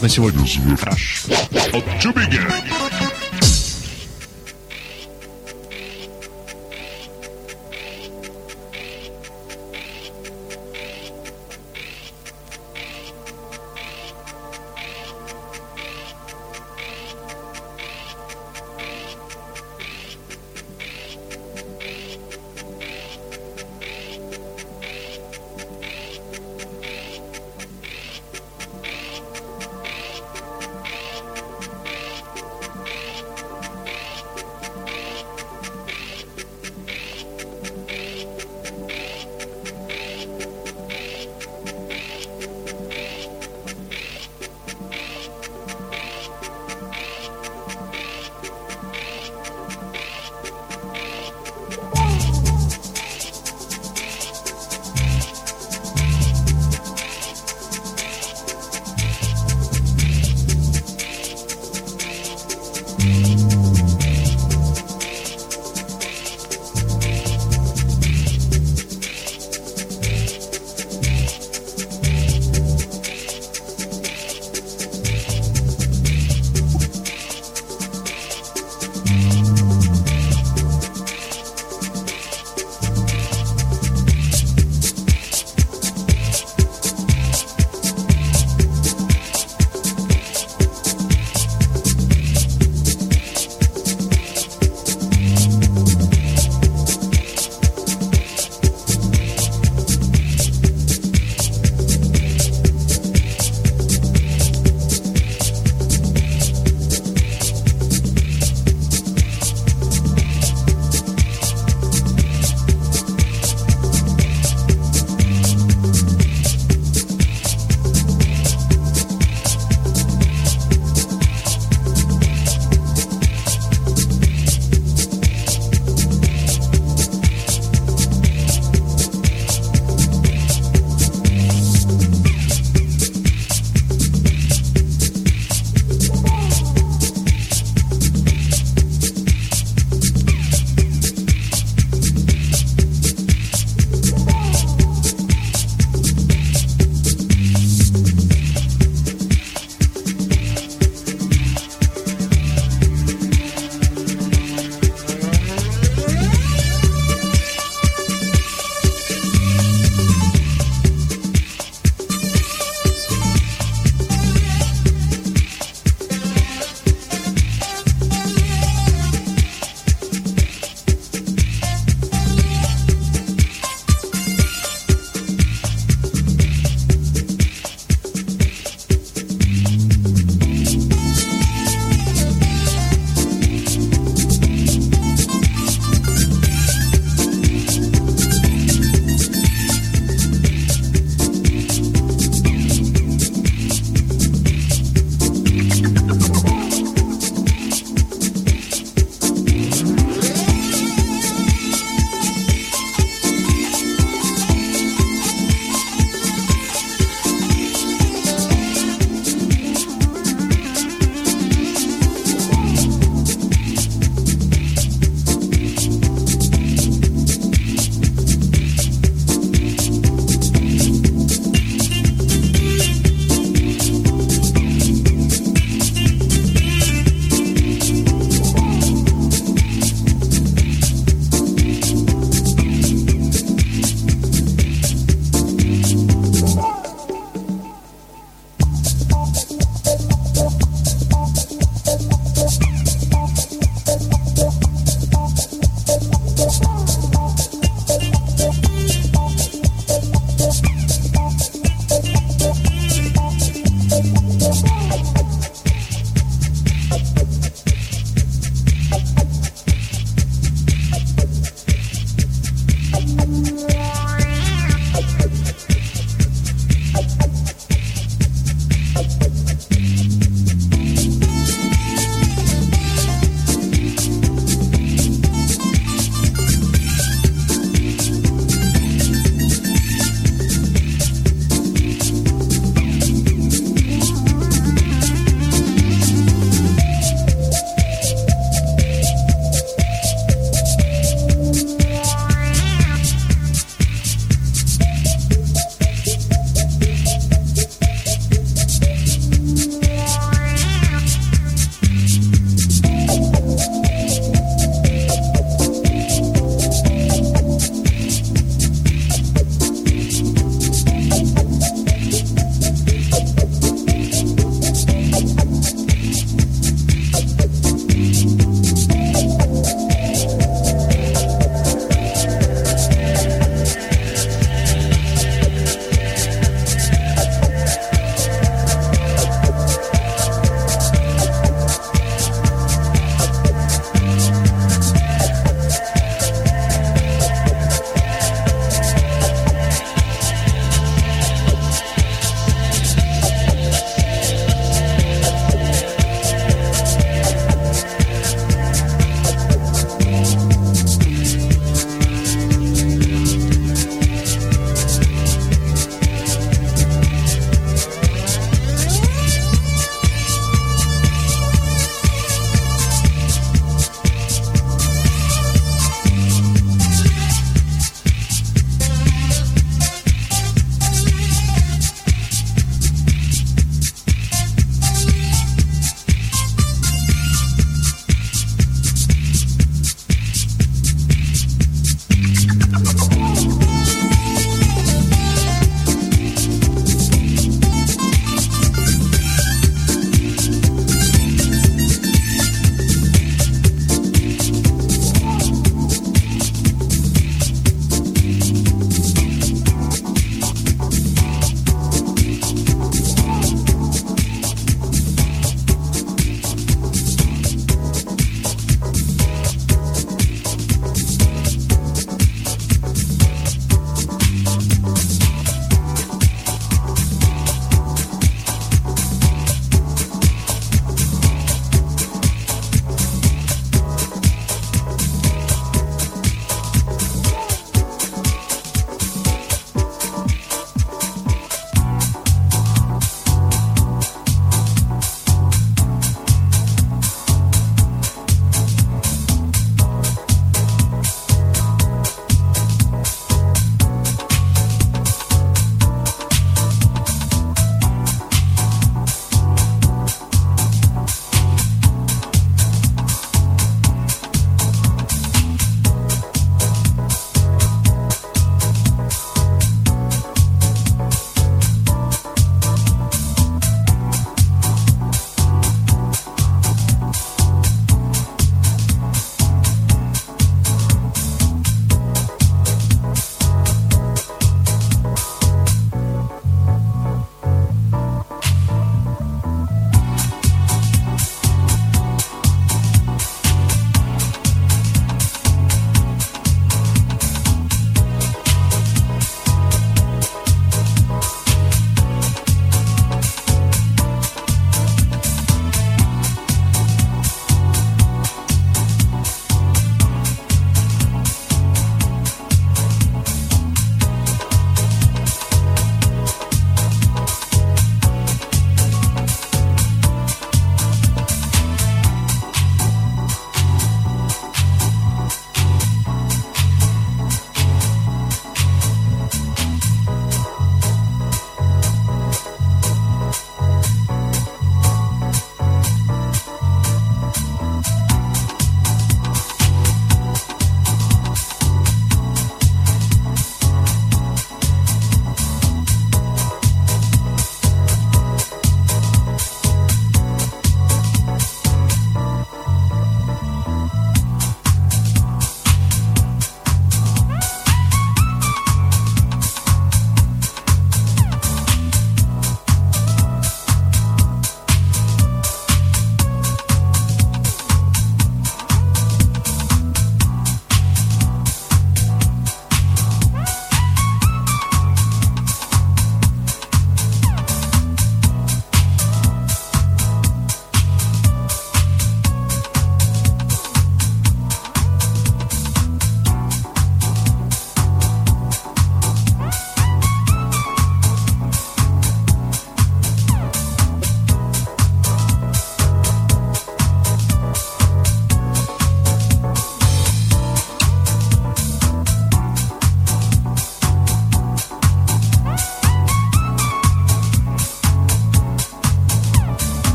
на сегодня. To begin.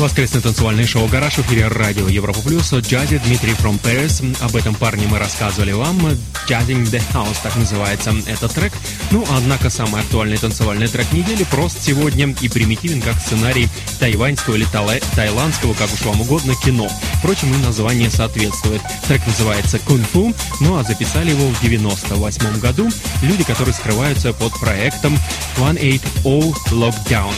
Воскресное танцевальное шоу «Гараж» в эфире радио Европа Плюс. Джази Дмитрий from Paris. Об этом парне мы рассказывали вам. Jazzing the House, так называется этот трек. Ну, однако, самый актуальный танцевальный трек недели прост сегодня и примитивен, как сценарий тайваньского или таиландского, как уж вам угодно, кино. Впрочем, и название соответствует. Трек называется «Кунг-фу», ну а записали его в 98 году люди, которые скрываются под проектом 180 Lockdown.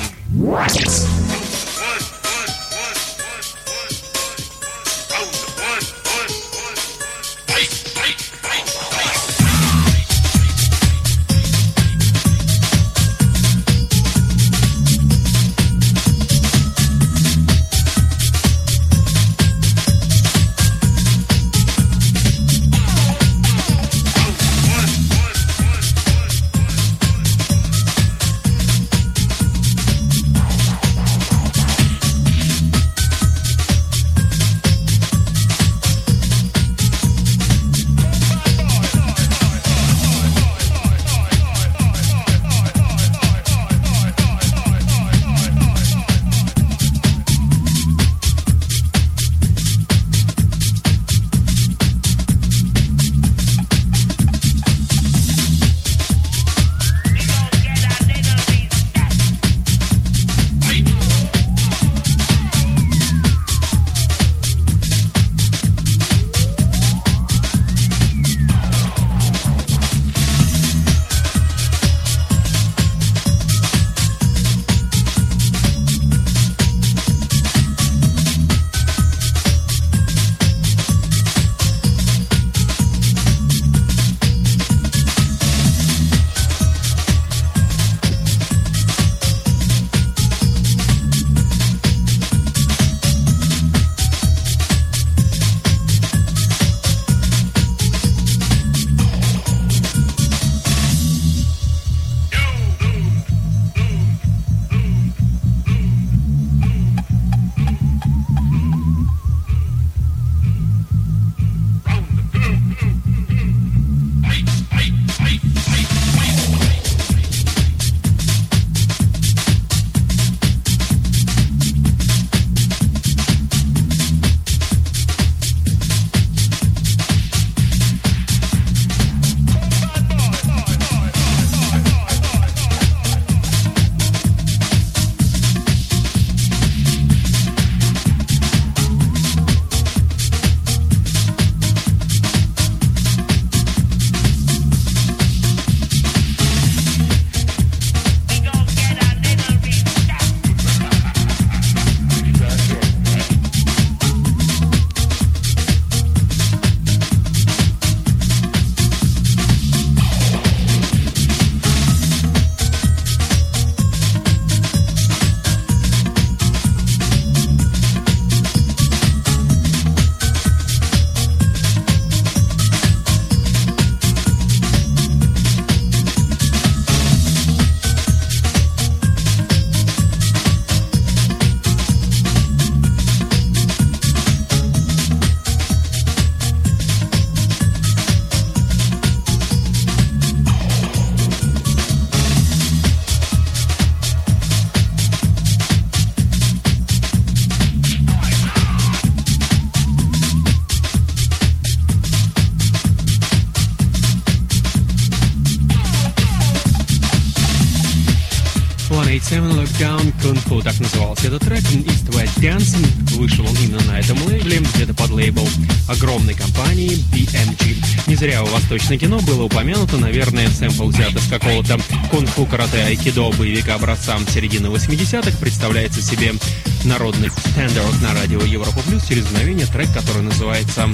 Lockdown, Kung-Fu, так назывался этот трек. East West Dance. Вышел он именно на этом лейбле, где-то под лейбл огромной компании BMG. Не зря у «Восточное кино» было упомянуто, наверное, сэмпл взят из какого-то кунг-фу, карате, айкидо, боевика образца середины 80-х. Представляется себе народный тендер на радио Европа Плюс. Через мгновение трек, который называется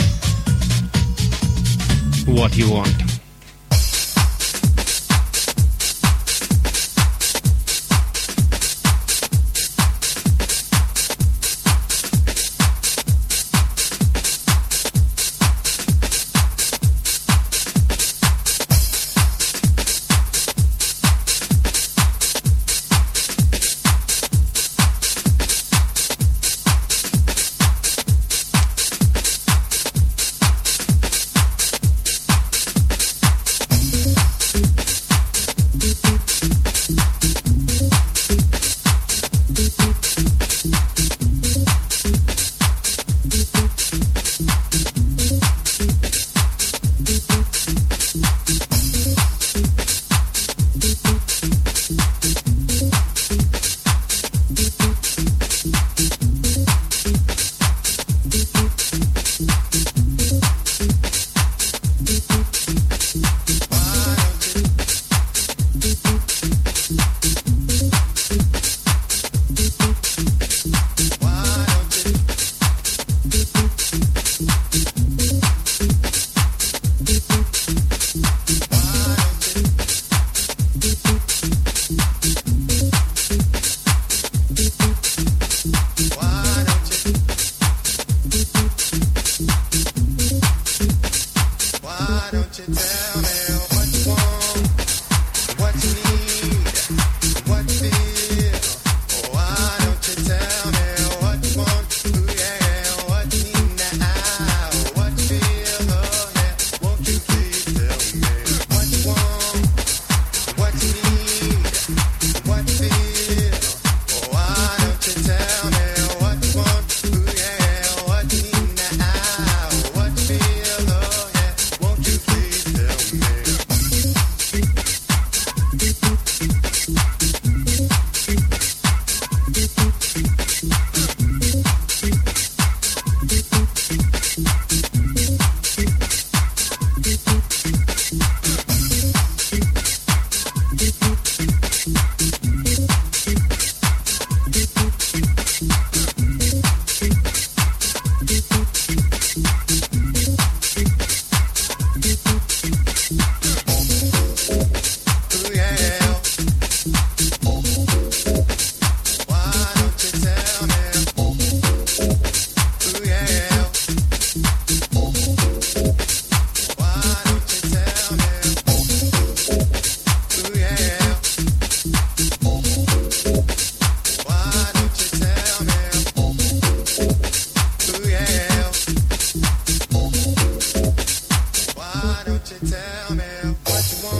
What You Want.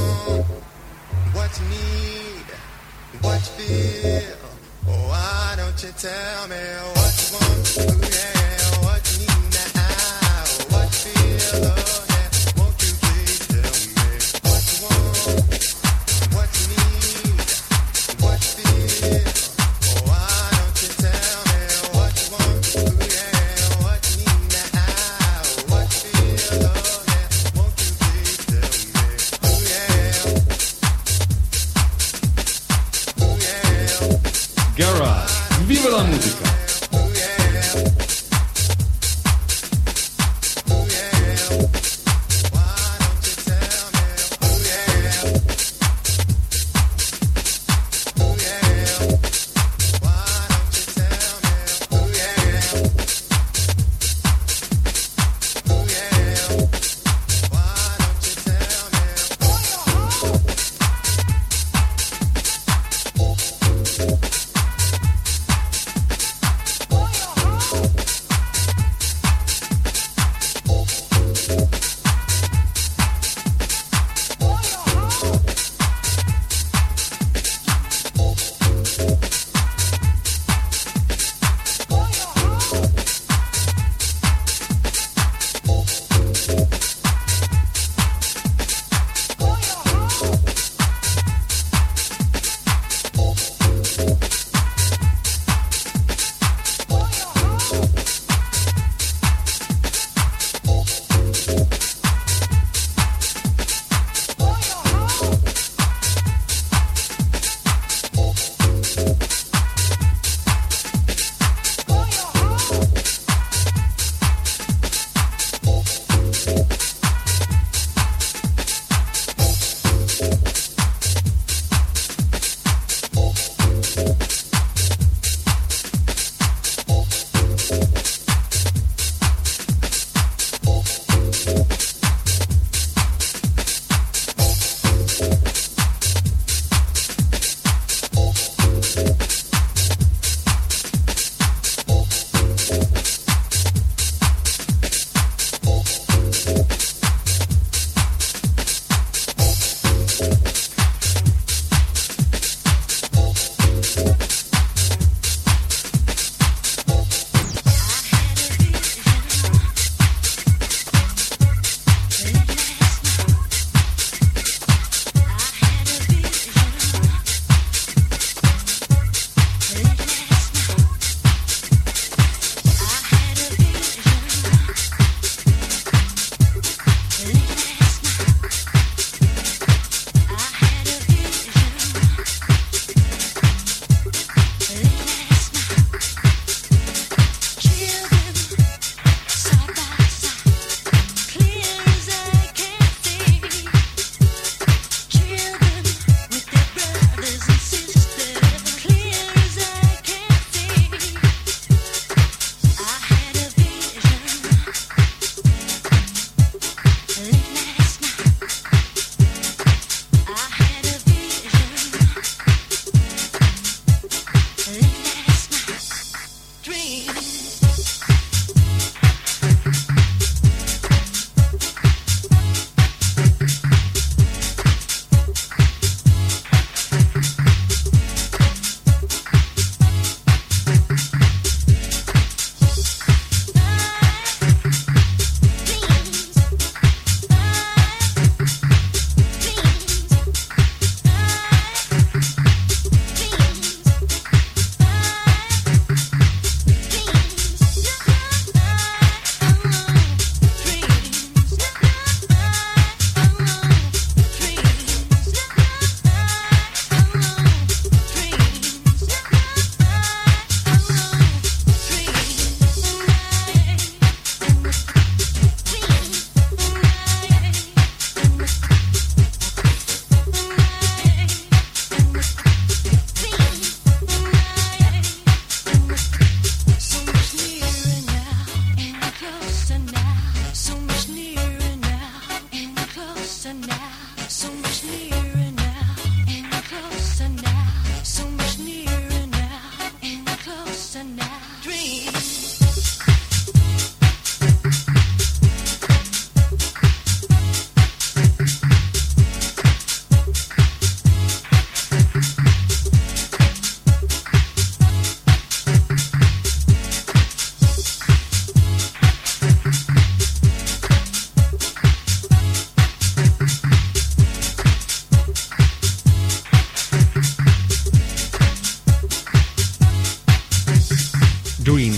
want, what you need, what you feel. Oh, why don't you tell me what you want? Ooh, yeah, what you need now, what you feel. Oh, yeah, won't you please tell me what you want, what you need, what you feel. Oh, why don't you tell me what you want? Ooh, yeah, what you need now, what you feel. Oh, yeah, won't you please tell me? Ooh, yeah, ooh, yeah. Garage, viva la musica!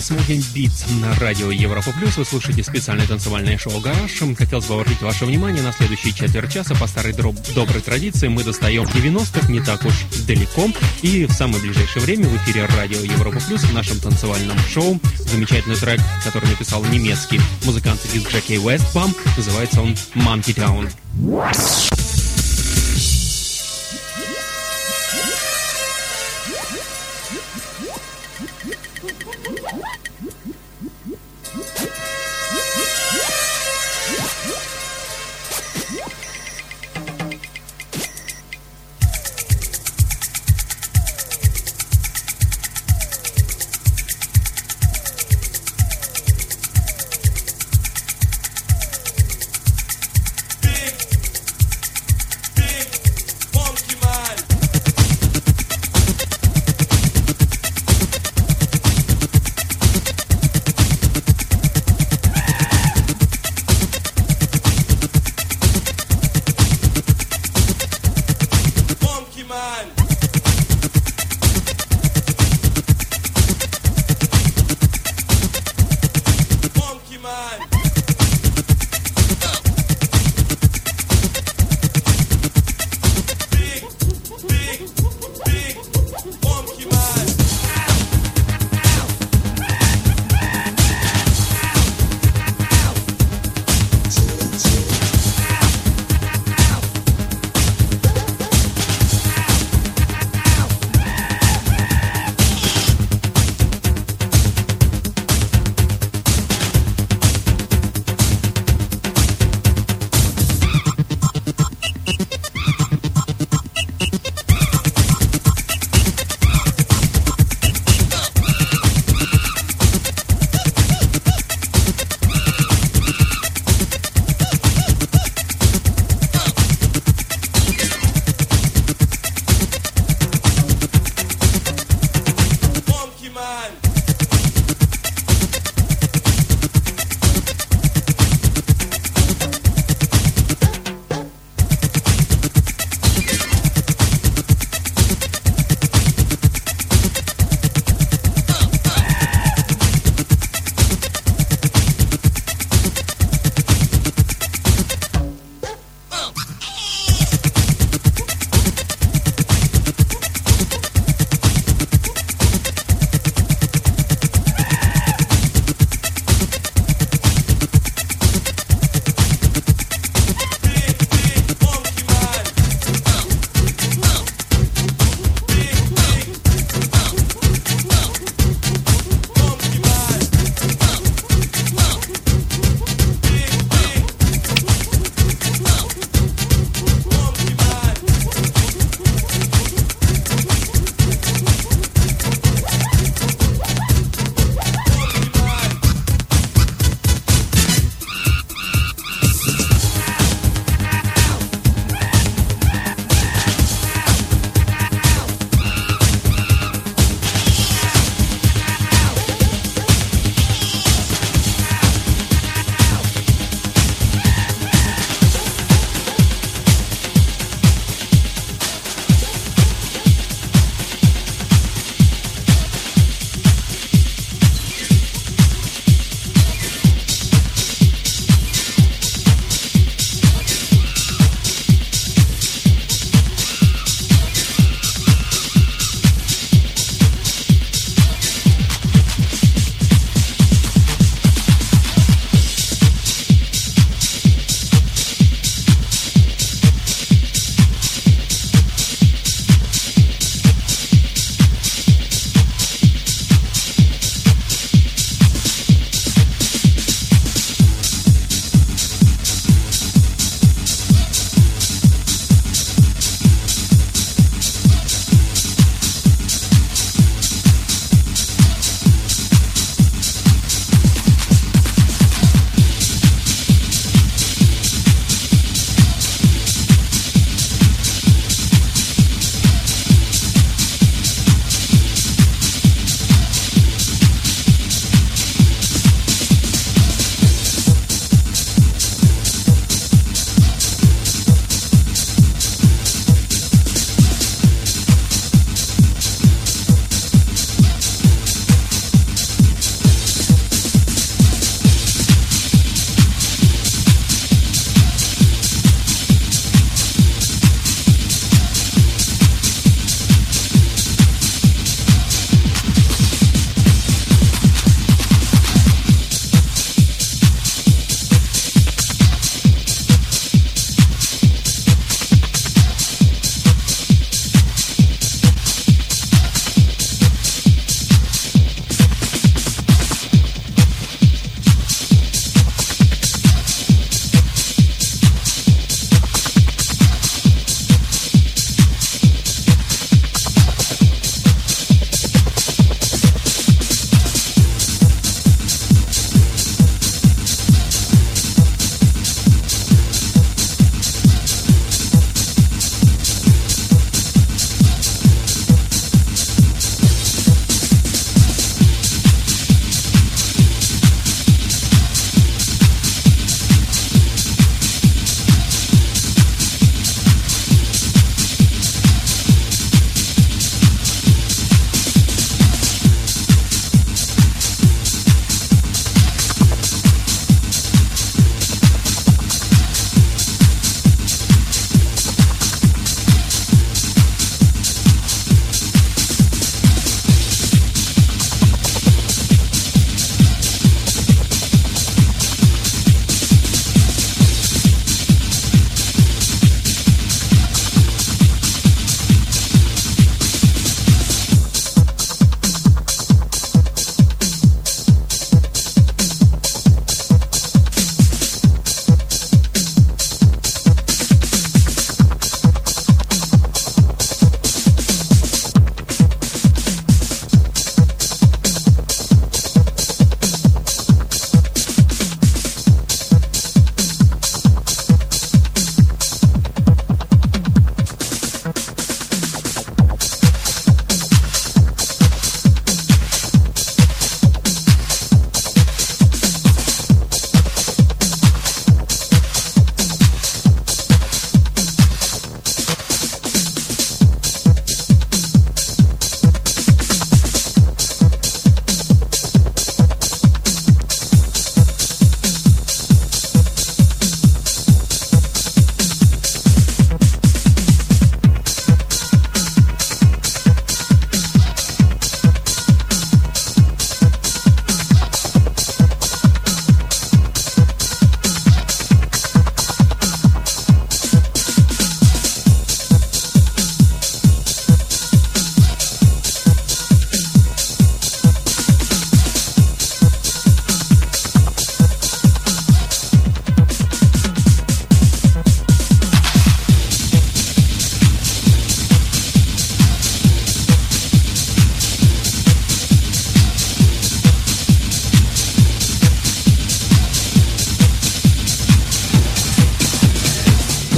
Smoking Beats на радио Европа Плюс. Вы слушаете специальное танцевальное шоу «Гараж». Хотелось бы обратить ваше внимание на следующие четверть часа. По старой доброй традиции мы достаем 90-х не так уж далеко. И в самое ближайшее время в эфире радио Европа Плюс в нашем танцевальном шоу замечательный трек, который написал немецкий музыкант из Джеки Westbam. Называется он «Monkey Town».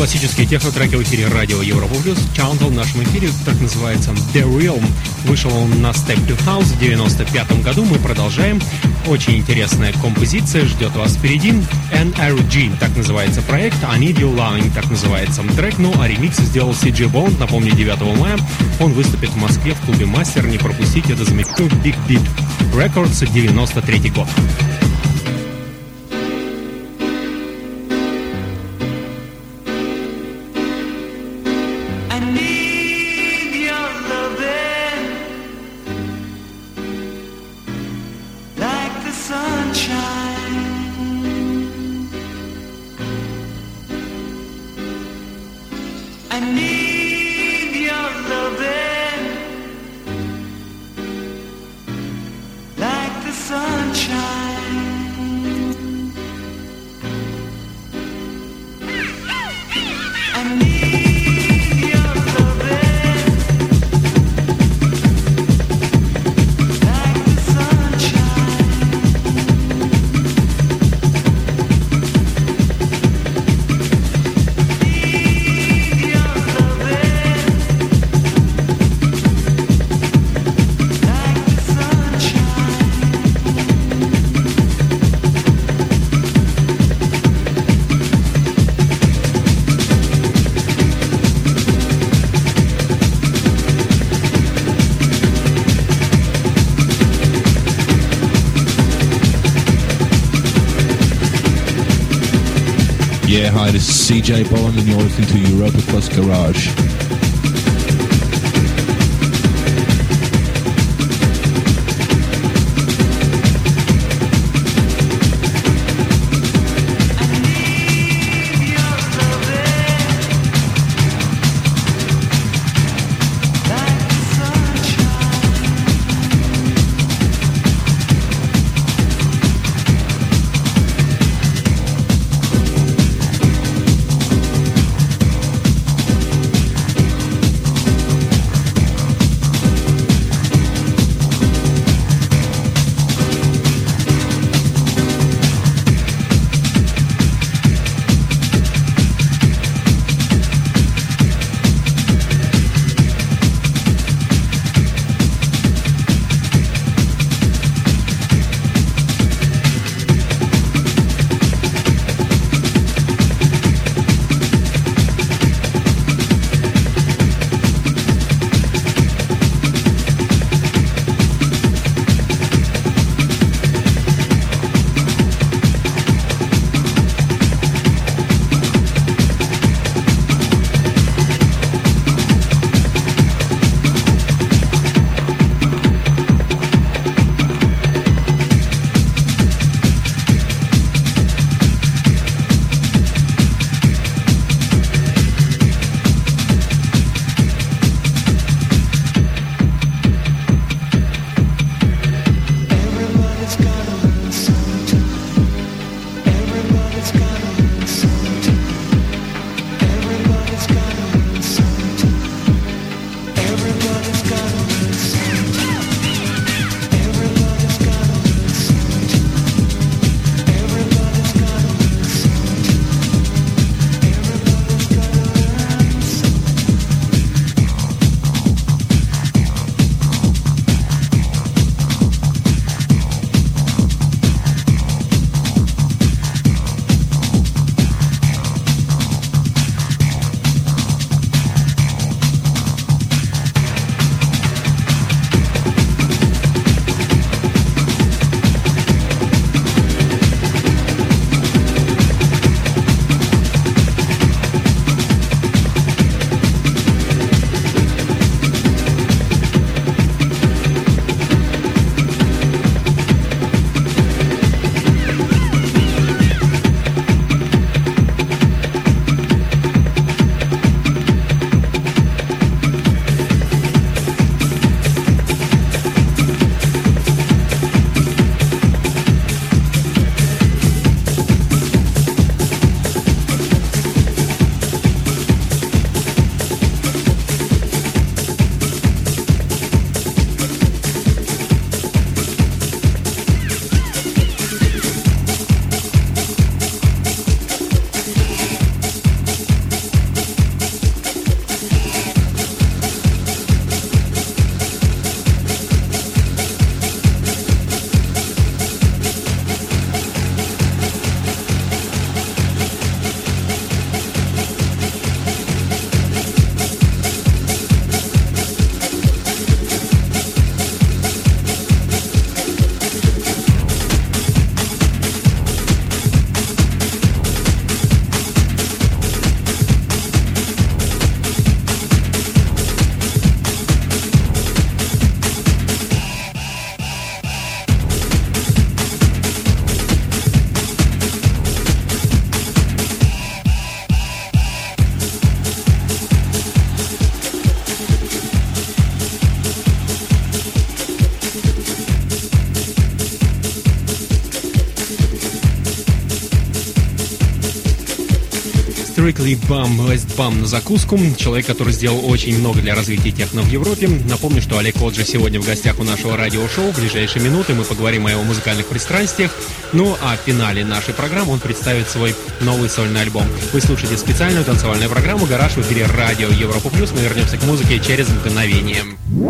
Классические технотреки в эфире радио Европа Плюс. Чаунтл в нашем эфире, так называется The Realm. Вышел он на Step to House в 95 году. Мы продолжаем. Очень интересная композиция ждет вас впереди. NRG, так называется проект. I Need You Loving, так называется трек. Ну, а ремикс сделал CJ Bond. Напомню, 9 мая он выступит в Москве в клубе Мастер. Не пропустите, это замечательно. Big Beat Records, 93 год. Yeah, hi, this is CJ Bond and you're listening to Europa Plus Garage. Strictly West Bum на закуску. Человек, который сделал очень много для развития техно в Европе. Напомню, что Олег Оджи сегодня в гостях у нашего радиошоу. В ближайшие минуты мы поговорим о его музыкальных пристрастиях. Ну а в финале нашей программы он представит свой новый сольный альбом. Вы слушаете специальную танцевальную программу «Гараж» в эфире радио Европа Плюс. Мы вернемся к музыке через мгновение.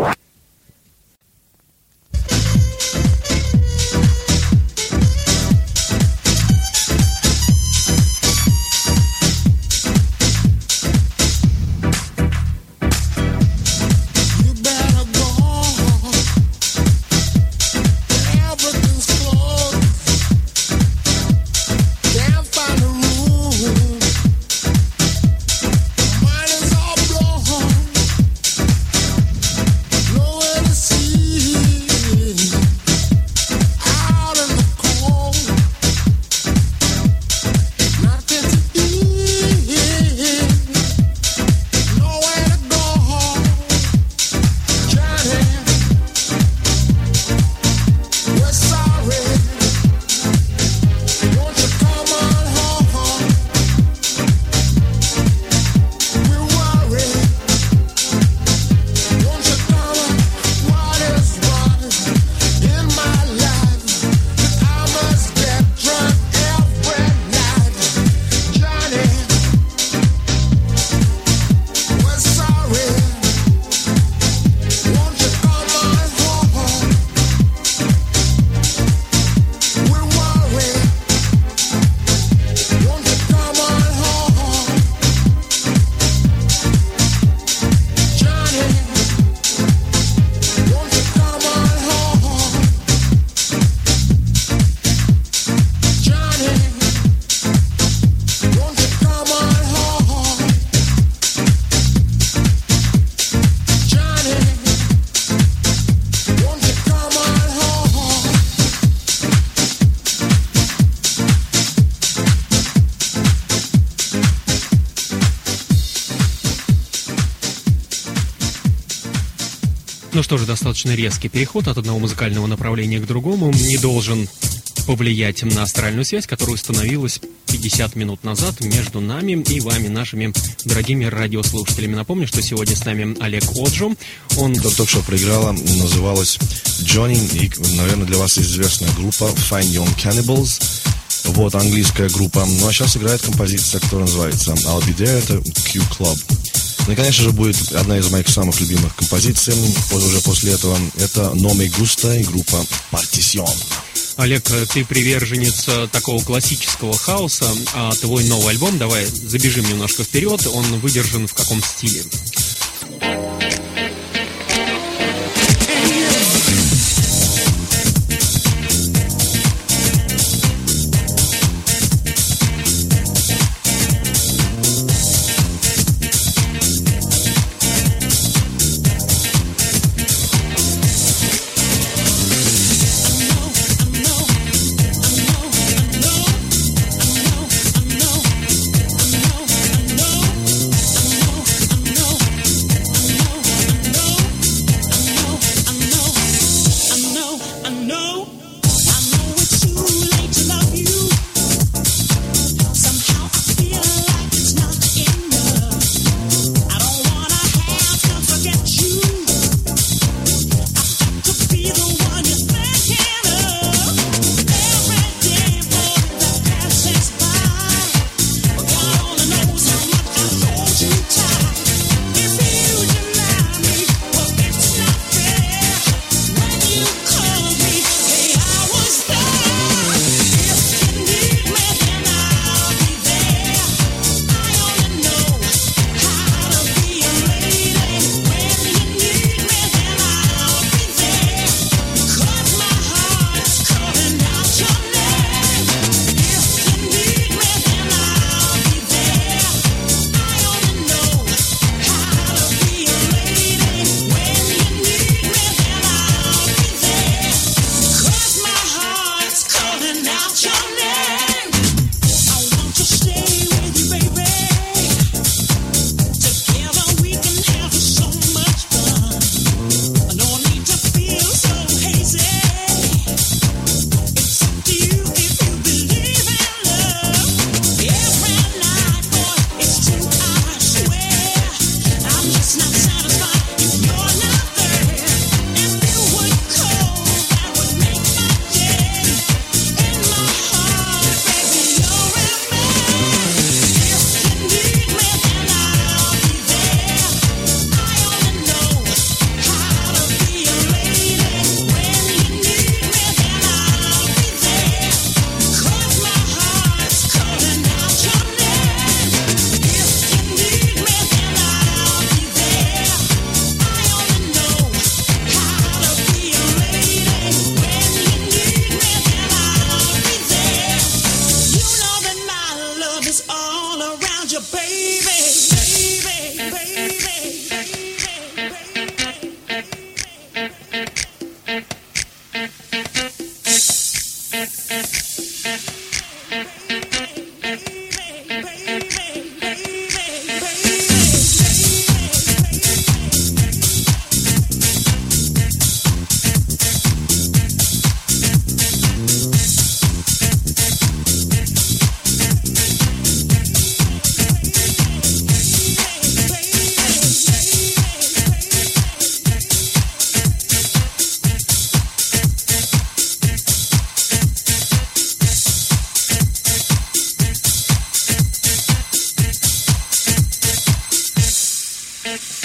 Ну что же, достаточно резкий переход от одного музыкального направления к другому не должен повлиять на астральную связь, которая установилась 50 минут назад между нами и вами, нашими дорогими радиослушателями. Напомню, что сегодня с нами Олег Оджо. Он только что проиграла, называлась Johnny, и, наверное, для вас известная группа Fine Young Cannibals. Вот, английская группа. Ну а сейчас играет композиция, которая называется I'll Be There, это Q-Club. Ну и, конечно же, будет одна из моих самых любимых композиций уже после этого. Это No Me Gusta и группа Partition. Олег, ты приверженец такого классического хаоса, а твой новый альбом, давай забежим немножко вперед, он выдержан в каком стиле?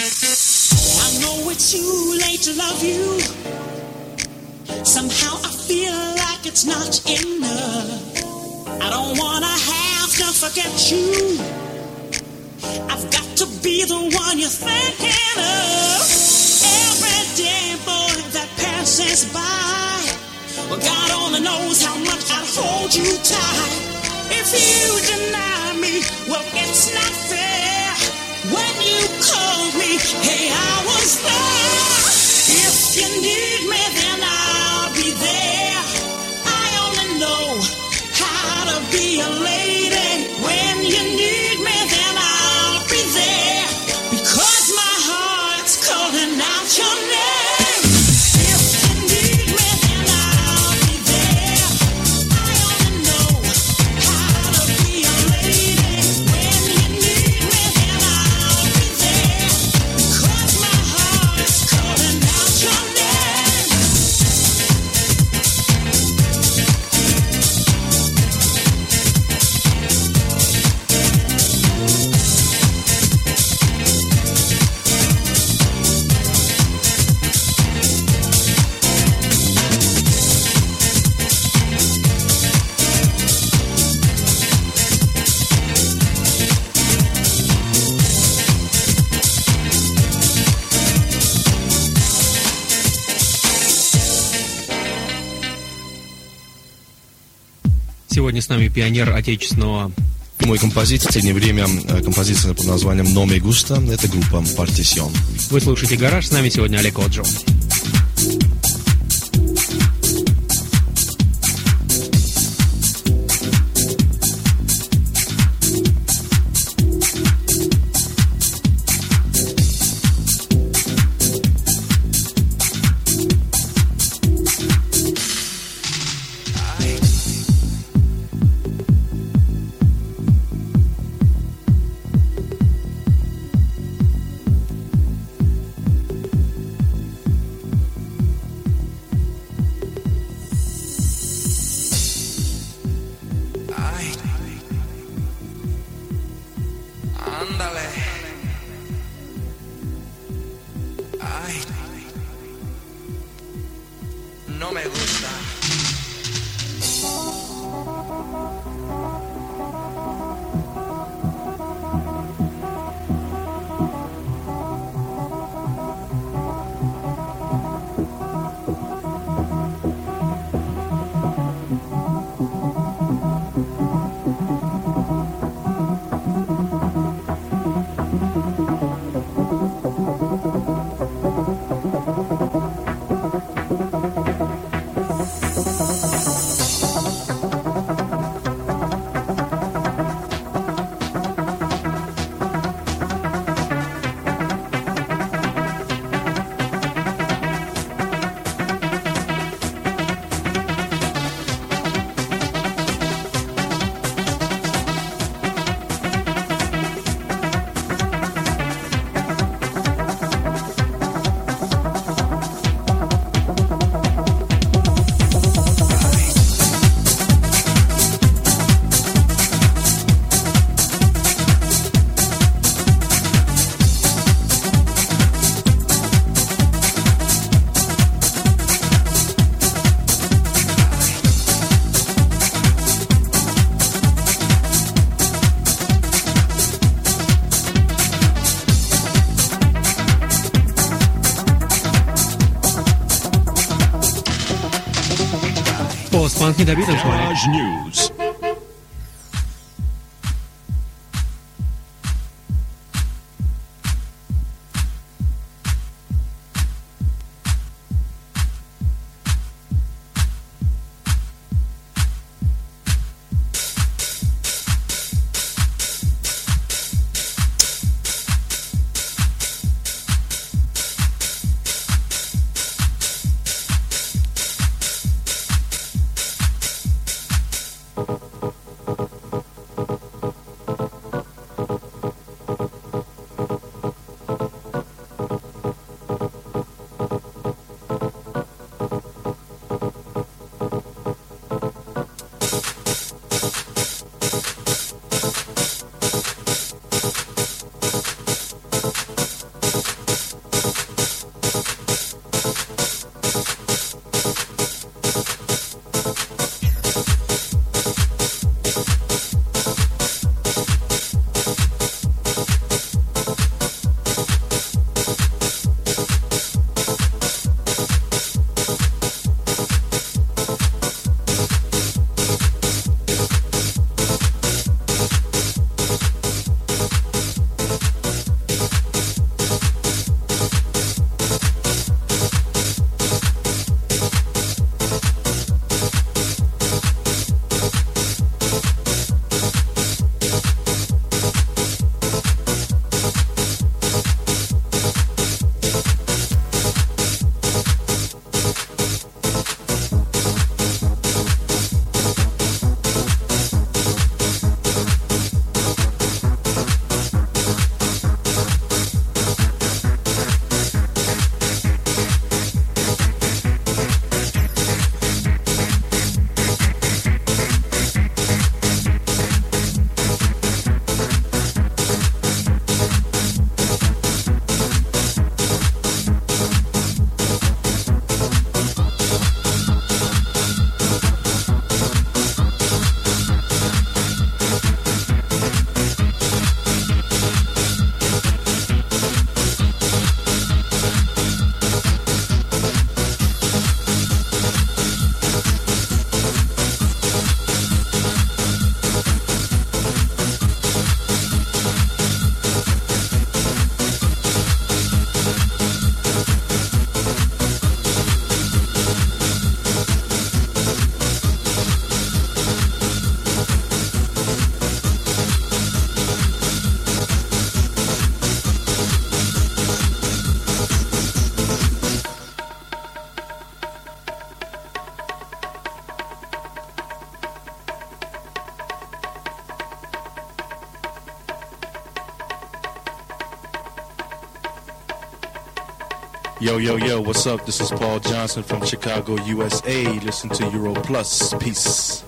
I know it's too late to love you. Somehow I feel like it's not enough. I don't wanna have to forget you. I've got to be the one you're thinking of. Every day, boy, that passes by, well, God only knows how much I'd hold you tight. If you deny me, well, it's not fair. When you called me, hey, I was there. If you need me, then I'll be there. I only know how to be a lady. When you need me, then I'll be there. Because my heart's calling out your name. If you need me, then I'll be there. I only know how to be a lady. When you need me, then I'll be there. Because my heart's calling out your name. Сегодня с нами пионер отечественного. Мой композитор в последнее время, композиция под названием «No Me Gusta», это группа «Partition». Вы слушаете «Гараж», с нами сегодня Олег Оджо. No me gusta. Постпанк недобитым шоу. Garage News. Yo, yo, yo, what's up? This is Paul Johnson from Chicago, USA. Listen to Euro Plus. Peace.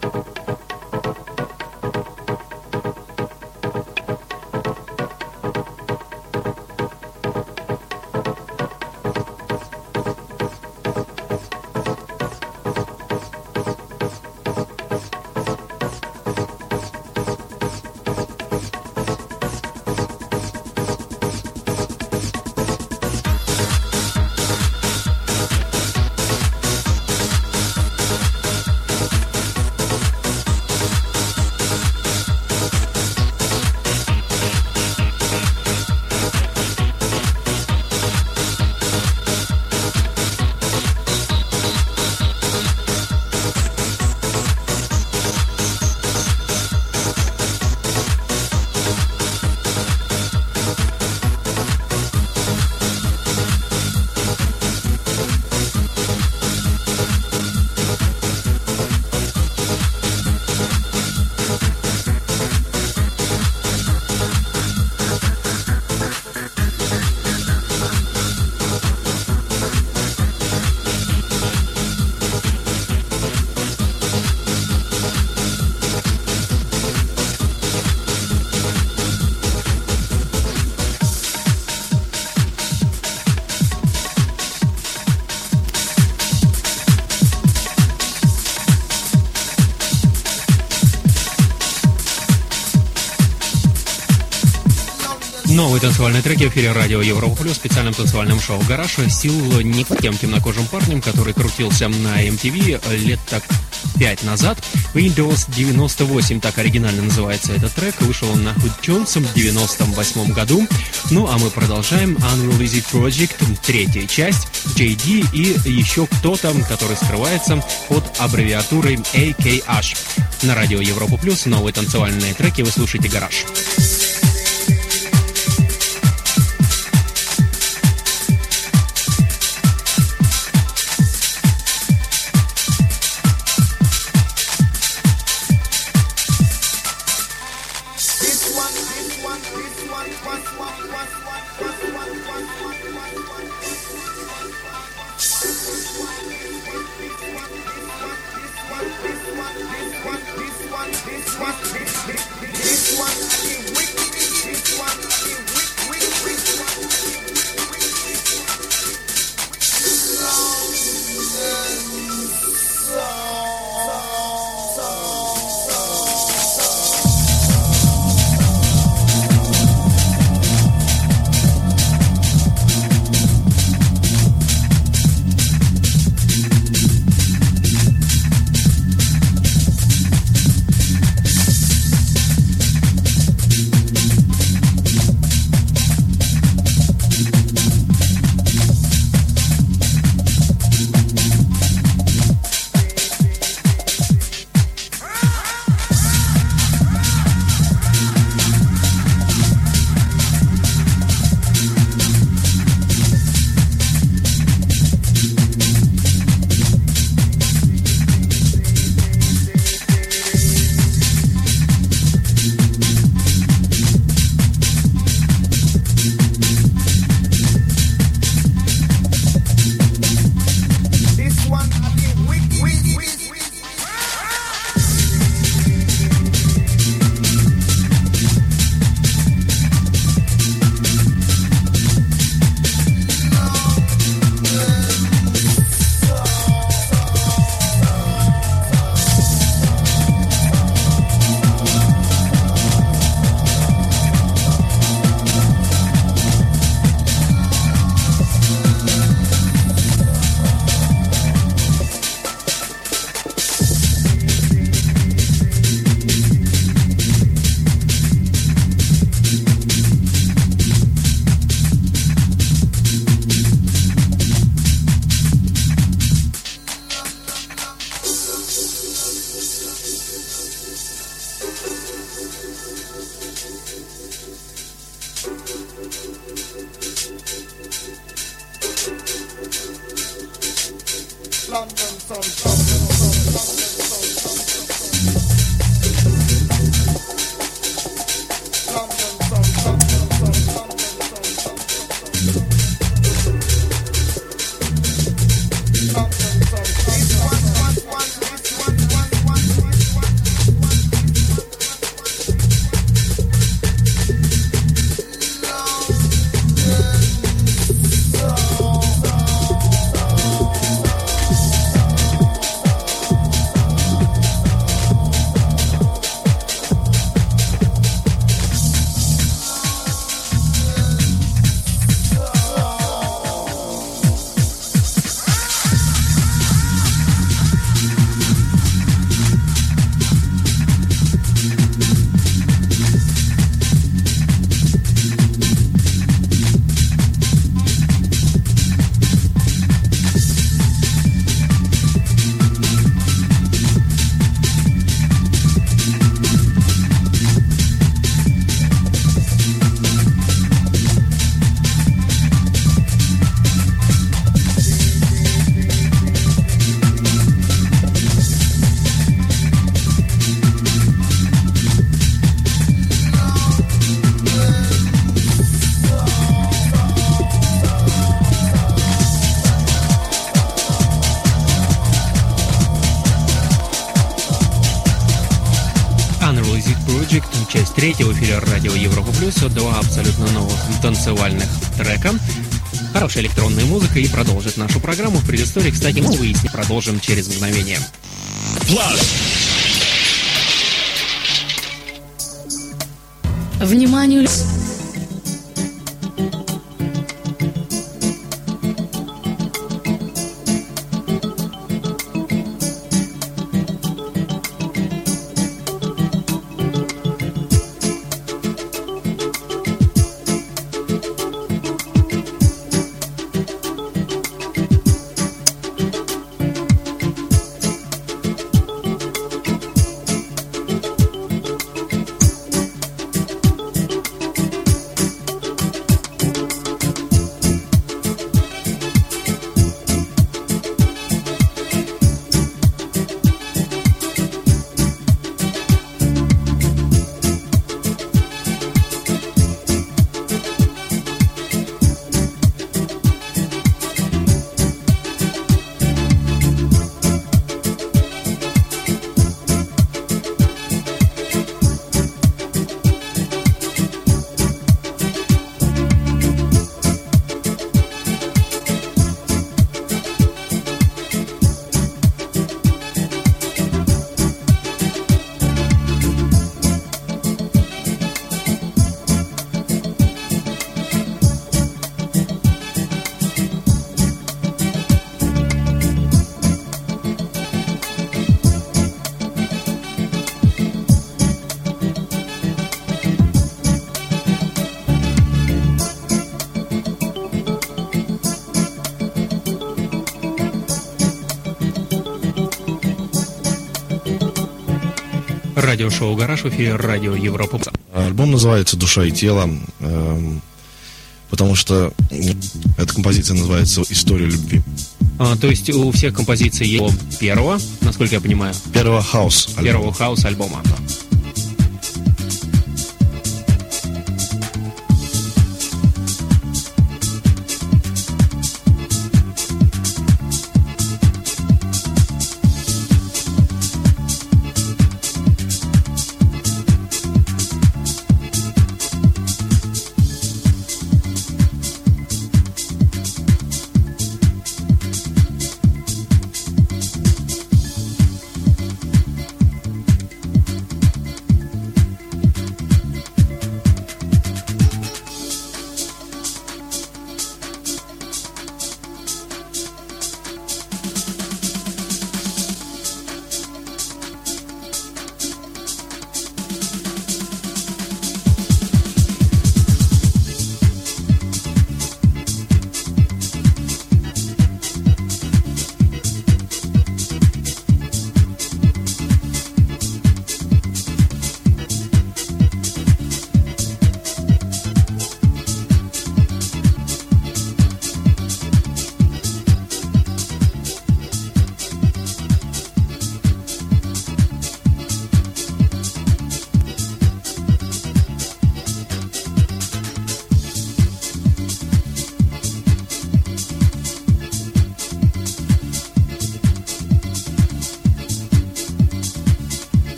Новые танцевальные треки в эфире радио Европа Плюс, специальном танцевальном шоу «Гараж». Сил не по тем темнокожим парнем, который крутился на MTV лет так 5 назад. Windows 98, так оригинально называется этот трек. Вышел он на Hood Tunes в 98 году. Ну а мы продолжаем. Unreleased Project, третья часть, JD и еще кто-то, который скрывается под аббревиатурой AKH. На радио Европа Плюс новые танцевальные треки, вы слушаете «Гараж». Music, часть 3 в эфире радио Европа Плюс. Два абсолютно новых танцевальных трека. Хорошая электронная музыка, и продолжит нашу программу. В предыстории, кстати, мы выясним, продолжим через мгновение. Вниманию! Радиошоу «Гараж» в эфире радио Европа. Альбом называется «Душа и тело», потому что эта композиция называется «История любви». То есть у всех композиций есть первого, насколько я понимаю? Первого хаус-альбома. Первого хаус-альбома.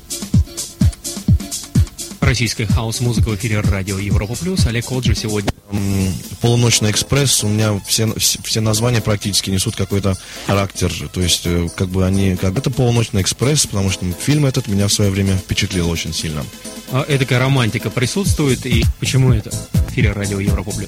Российская хаус-музыка в эфире радио Европа Плюс. Олег Коджи сегодня Полуночный экспресс, у меня все названия практически несут какой-то характер. То есть, как бы они, как это полуночный экспресс, потому что фильм этот меня в свое время впечатлил очень сильно. А эдакая романтика присутствует, и почему это в эфире радио Европа Плюс?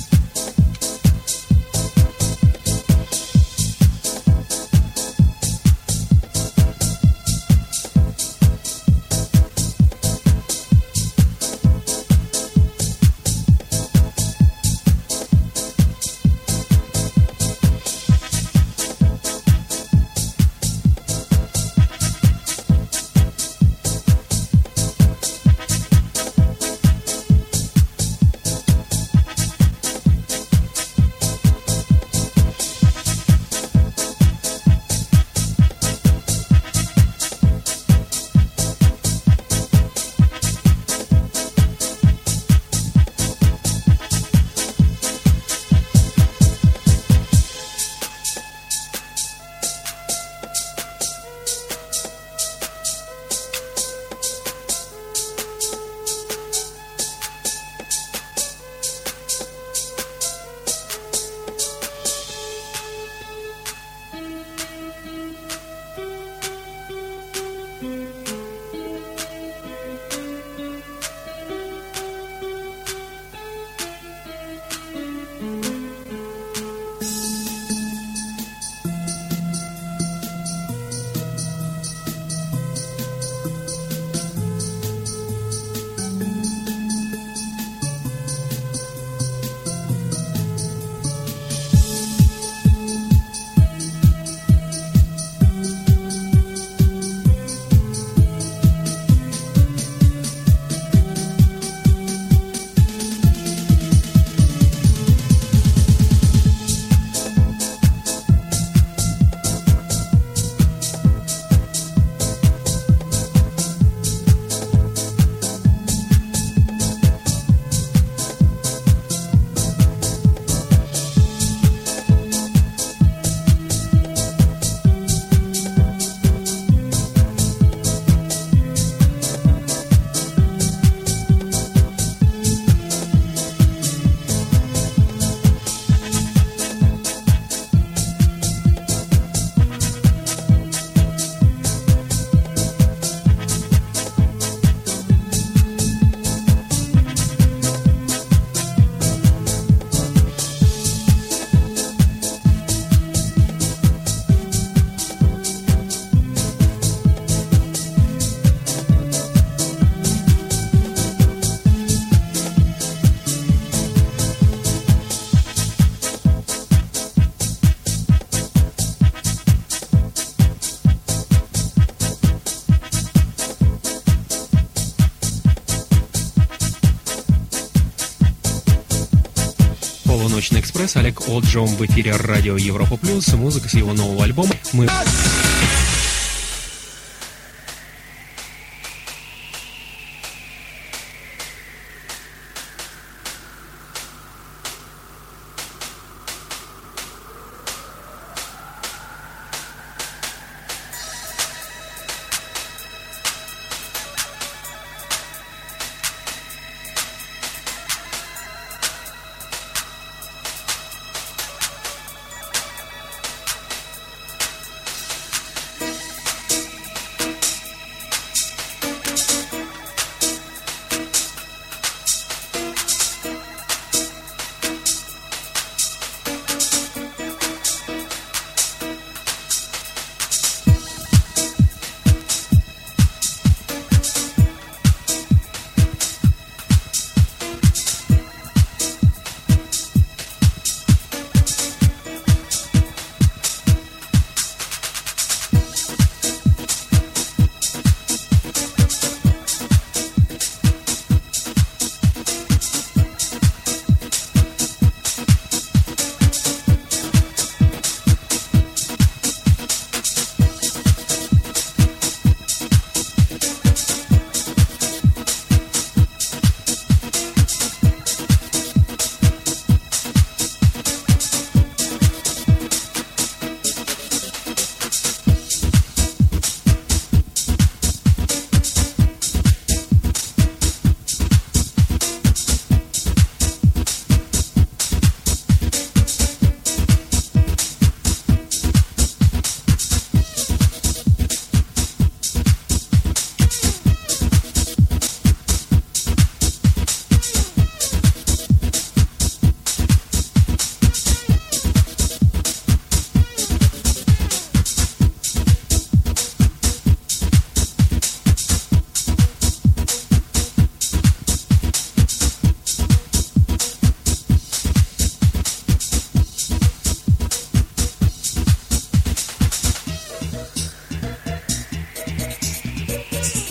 «Полуночный экспресс», Олег Олджом в эфире радио Европа Плюс, музыка с его нового альбома. Мы...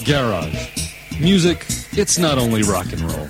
Garage. Music, it's not only rock and roll.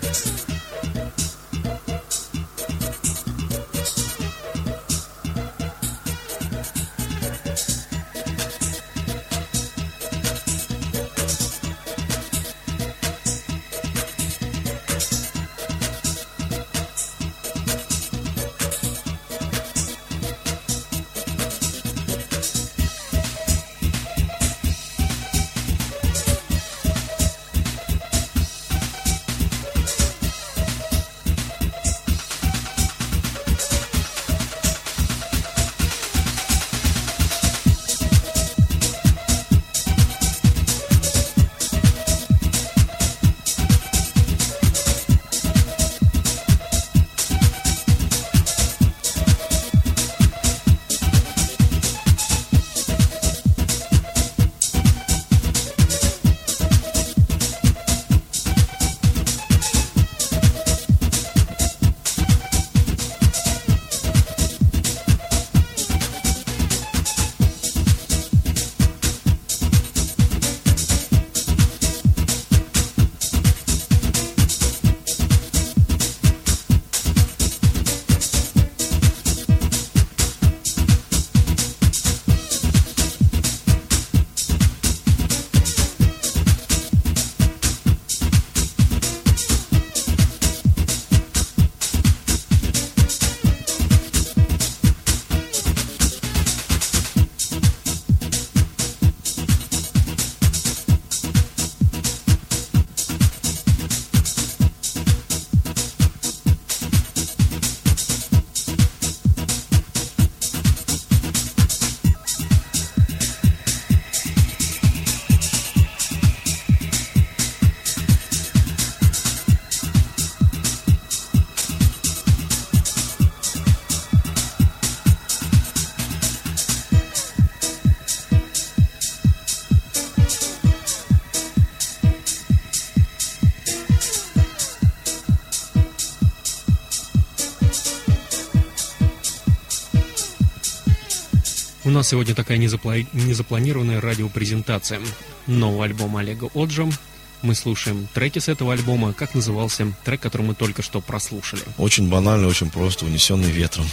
У нас сегодня такая незапланированная радиопрезентация нового альбома Олега Оджа. Мы слушаем треки с этого альбома. Как назывался трек, который мы только что прослушали? Очень банально, очень просто, «Унесенный ветром».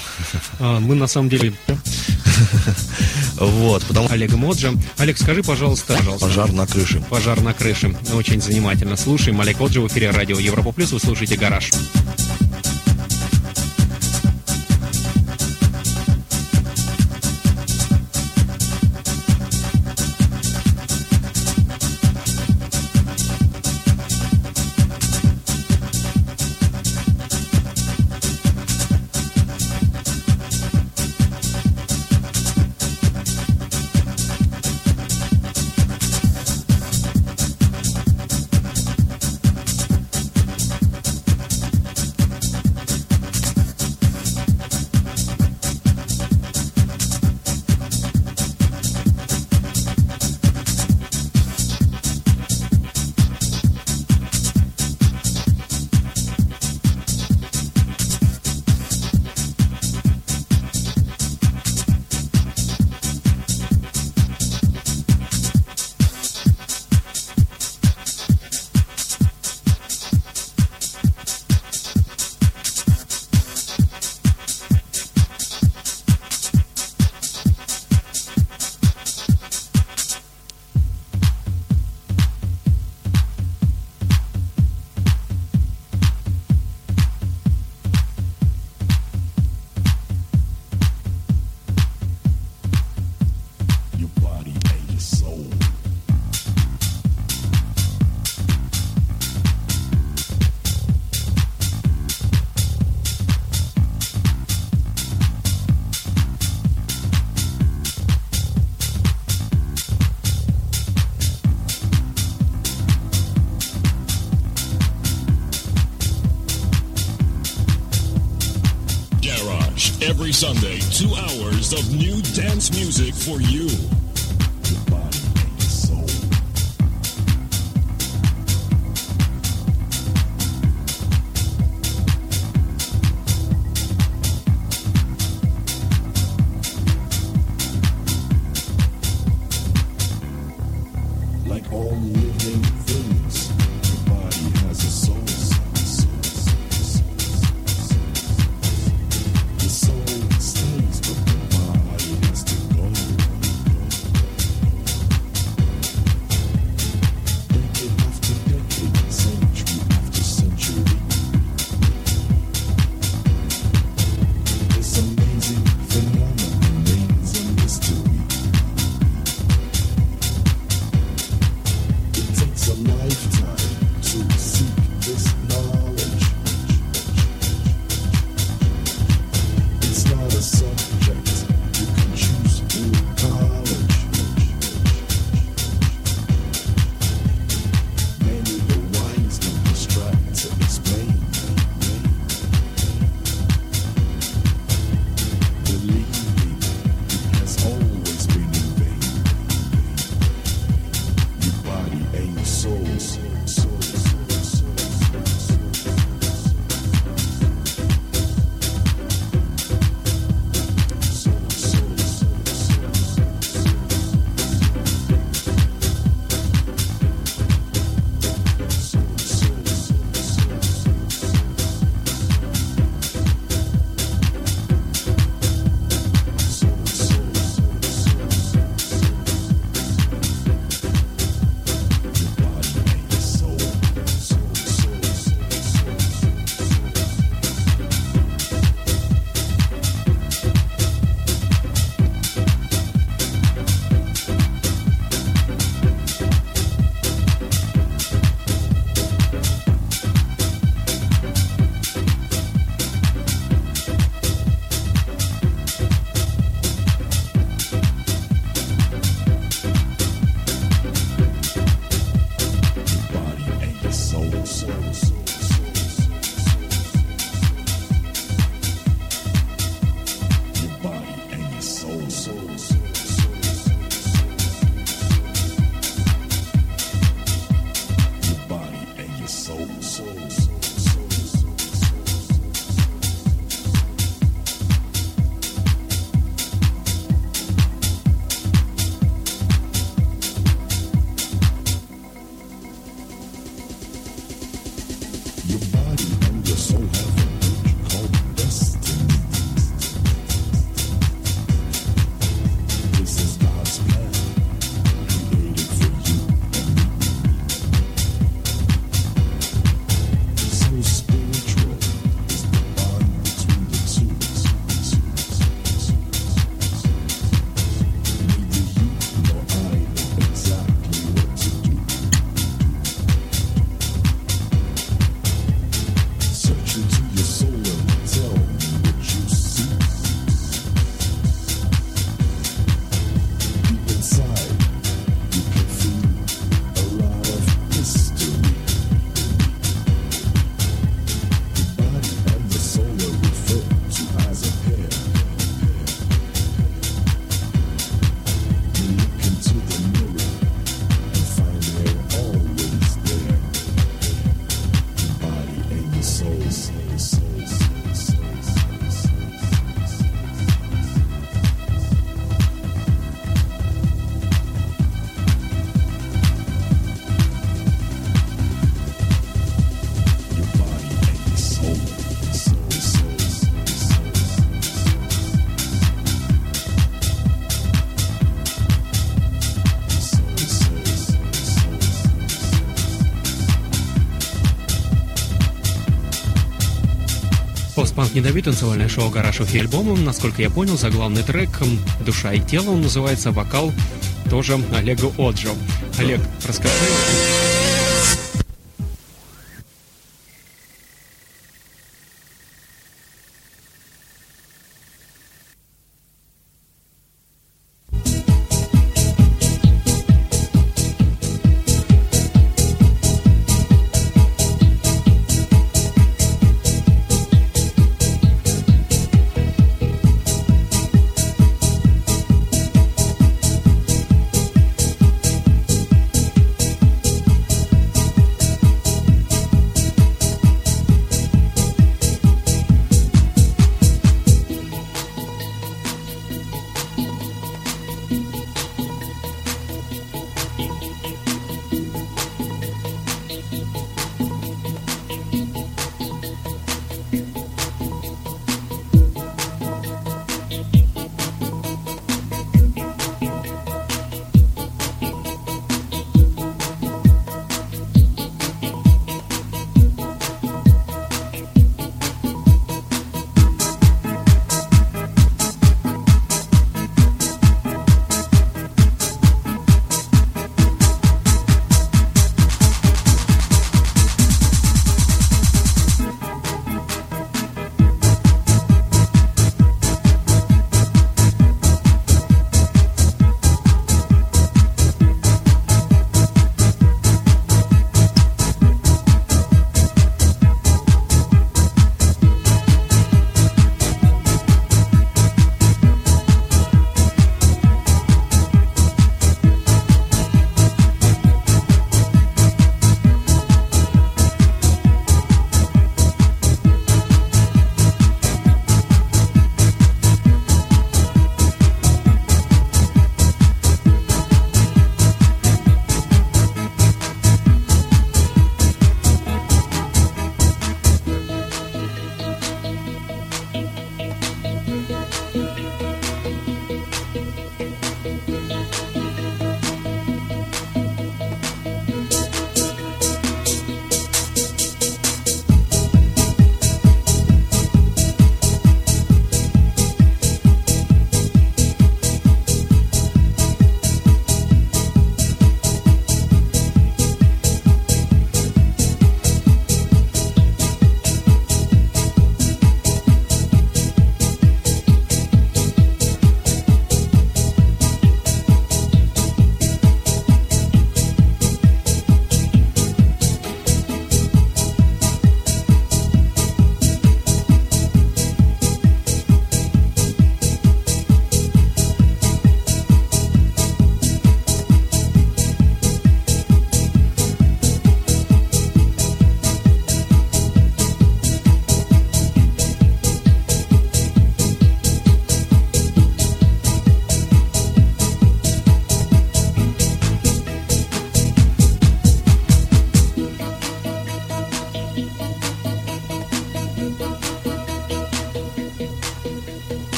Мы на самом деле... Вот, потому... Олегом Оджа. Олег, скажи, пожалуйста... «Пожар на крыше». «Пожар на крыше». Очень занимательно. Слушаем. Олег Оджа в эфире радио Европа Плюс. Вы слушаете «Гараж». Every Sunday, 2 hours of new dance music for you. Your body and your soul. Like all living Постпанк «Недобит», танцевальное шоу «Гараж» и альбомом. Насколько я понял, заглавный трек «Душа и тело», он называется, вокал тоже Олега Оджо. Олег, расскажи.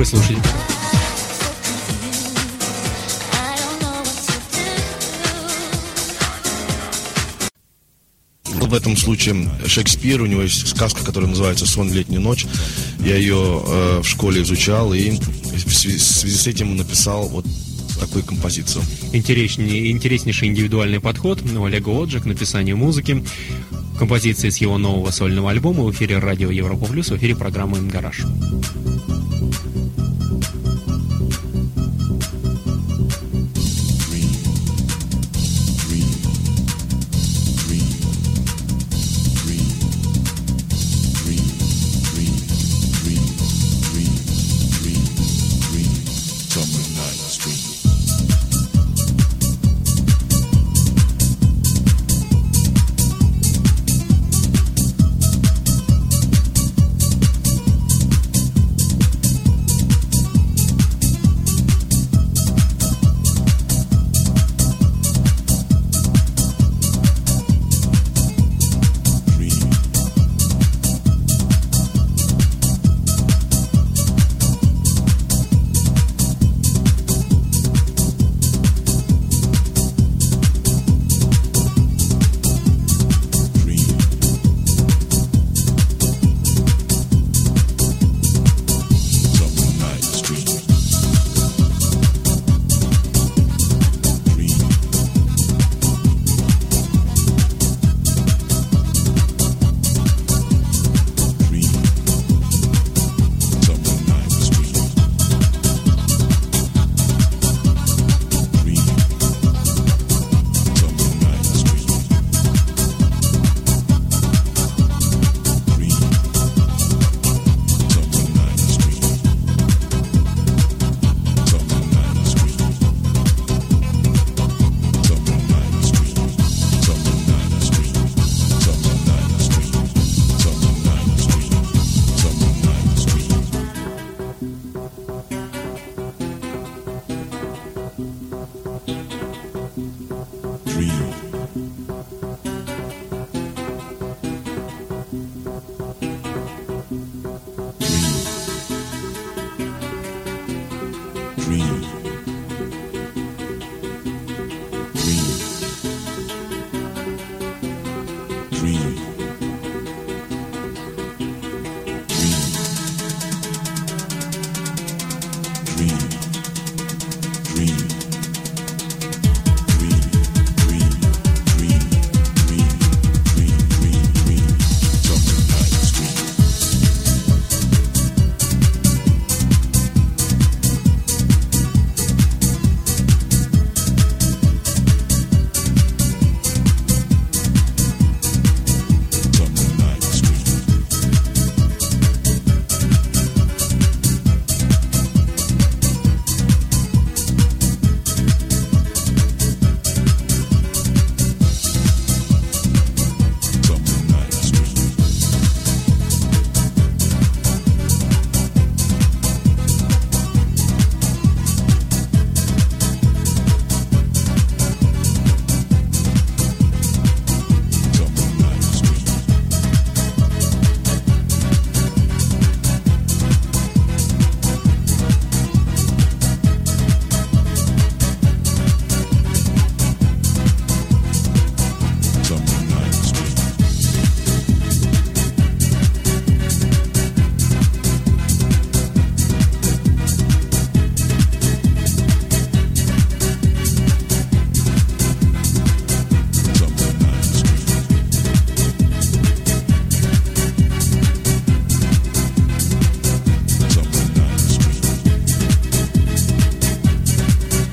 вы слушаете. В этом случае Шекспир, у него есть сказка, которая называется «Сон в летнюю ночь». Я ее в школе изучал и в связи с этим написал вот такую композицию. Интереснейший индивидуальный подход у Олега Оджи к написанию музыки. Композиции с его нового сольного альбома в эфире радио Европа Плюс, в эфире программы «Гараж».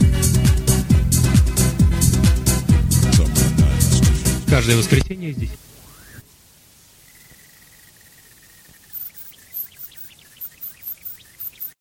Каждое воскресенье здесь